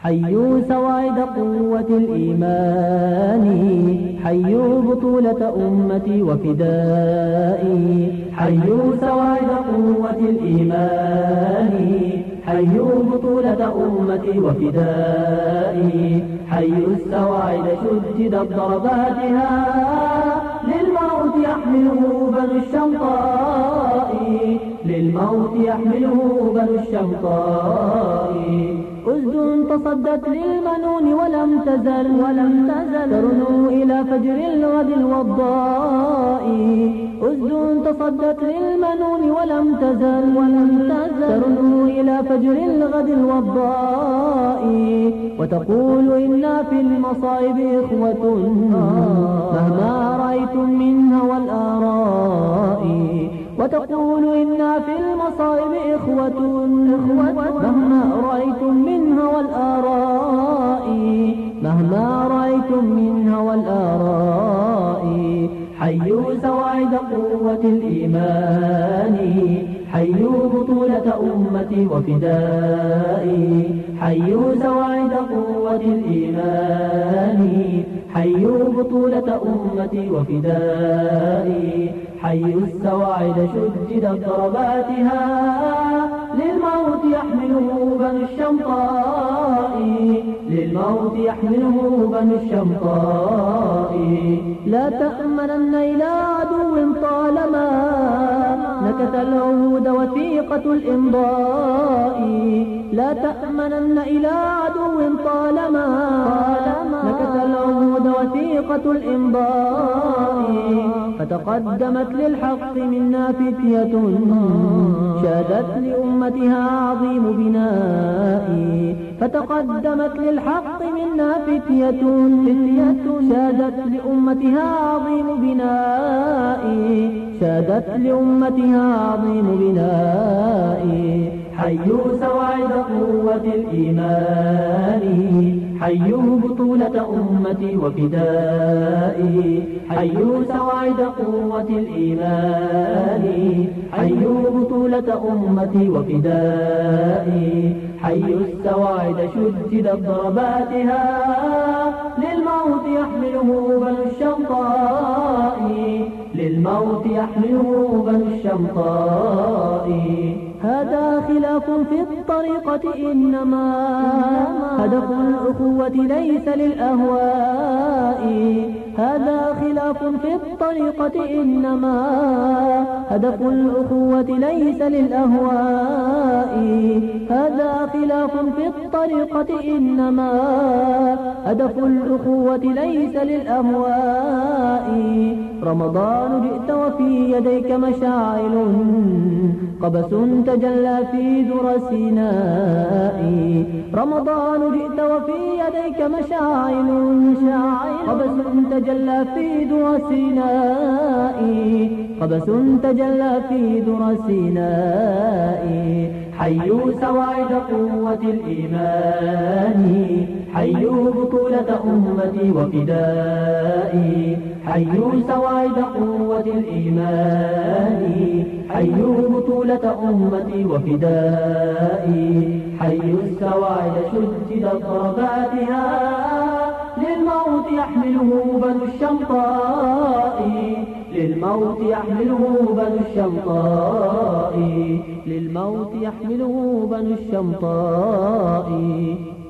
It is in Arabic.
حيوا سواعد قوة الإيمان، حيوا بطولة أمتي وفدائي. حيوا سواعد قوة الإيمان، حيوا بطولة أمتي وفدائي. حيوا السواعد شددت ضرباتها، للموت يحمله بنو الشمطاء، للموت يحمله بنو الشمطاء. أسد تصدت للمنون ولم تزل ترنو إلى فجر الغد الوضاء. أسد تصدت للمنون ولم تزل ترنو إلى فجر الغد الوضاء. وتقول إنا في المصائب إخوة، مهما رأيتم من هوى الآراء. وتقول إنا في المصائب إخوة، مهما رأيتم من هوى الآراء، مهما رأيتم من هوى الآراء. حيوا سواعد قوة الإيمان، حيوا بطولة أمتي وفدائي. حيوا سواعد قوة الإيمان، حيوا بطولة أمتي وفدائي. حيوا السواعد شددت ضرباتها، للموت يحمله بنو الشمطاء، للموت يحمله بنو الشمطاء. لا تأمنن إلى عدو طالما نكث العهود وثيقة الإمضاء. لا تأمنن إلى عدو طالما نكث العهود وثيقة الإمضاء. فتقدمت للحق منا فتية، شادت لأمتها عظيم بنائي. فتقدمت للحق منا فتية، شادت لأمتها عظيم بنائي، شادت لأمتها عظيم بنائي. حيوا سواعد قوة الإيمان، حيوا بطولة أمتي وفدائي. حيوا سواعد قوة الإيمان، حيوا بطولة أمتي وفدائي. حيوا السواعد شددت ضرباتها، للموت يحمله بنو الشمطاء، للموت يحمله بنو الشمطاء. هذا خلاف في الطريقة، إنما هدف الأخوة ليس للأهواء. هذا خلاف في الطريقة، إنما هدف الأخوة ليس للأهواء. هذا خلاف في الطريقة، إنما هدف الأخوة ليس للأهواء. رمضان جئت وفي يديك مشاعل، قبس تجلى في ذرى سيناء. رمضان جئت وفي يديك مشاعل، قبس تجلى في ذرى سيناء. قبس تجلى في ذرى سيناء. حيوا سواعد قوة الإيمان، حيوا بطولة أمتي وفدائي. حيوا سواعد قوة الإيمان، حيوا بطولة أمتي وفدائي. حيوا السواعد شددت ضرباتها، للموت يحمله بنو الشمطاء، للموت يحمله بنو الشمطاء، للموت يحمله بنو الشمطاء.